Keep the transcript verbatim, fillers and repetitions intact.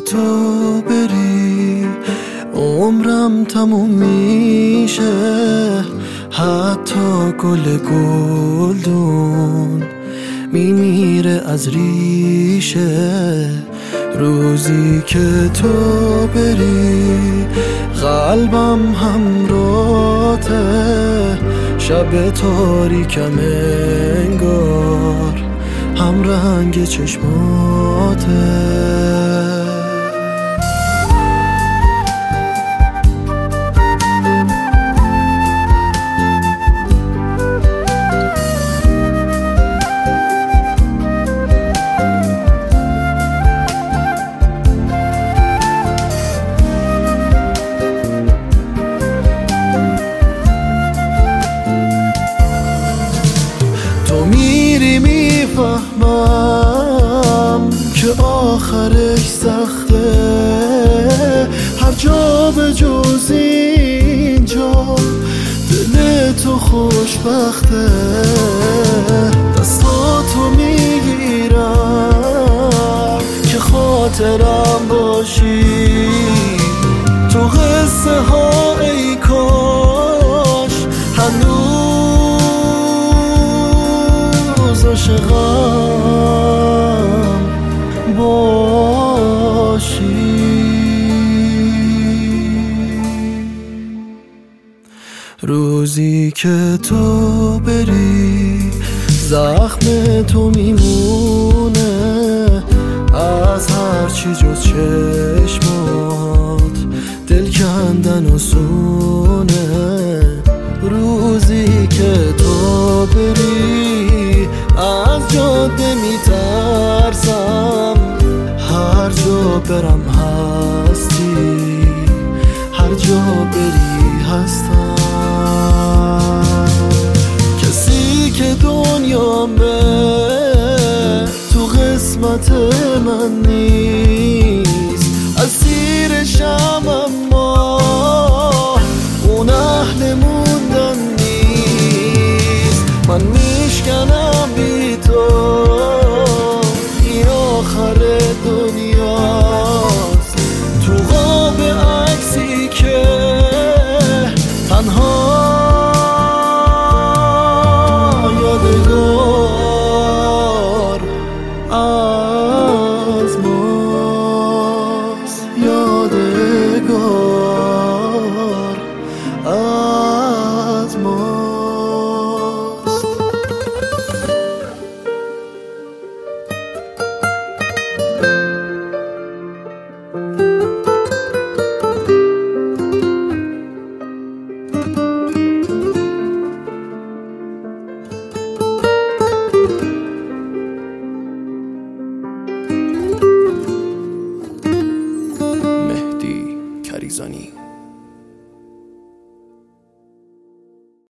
تو بری عمرم تموم میشه، حتی گل گلدون میمیره از ریشه. روزی که تو بری قلبم همراته، شب تاریکم انگار هم رنگ چشماته. تو میری میفهمم که آخرش سخته، هر جا به جز اینجا دل تو خوشبخته. دستاتو میگیرم که خاطرم باشی، تو قصه ها ای کاش هنوز عاشقم باشی. روزی که تو بری زخم تو میمونه، از هرچی جز چشمات دل کندن آسونه. روزی که تو بری از جاده میترسم، هر جا برم هستی، هر جا بری هستم. کسی که دنیامه تو قسمت من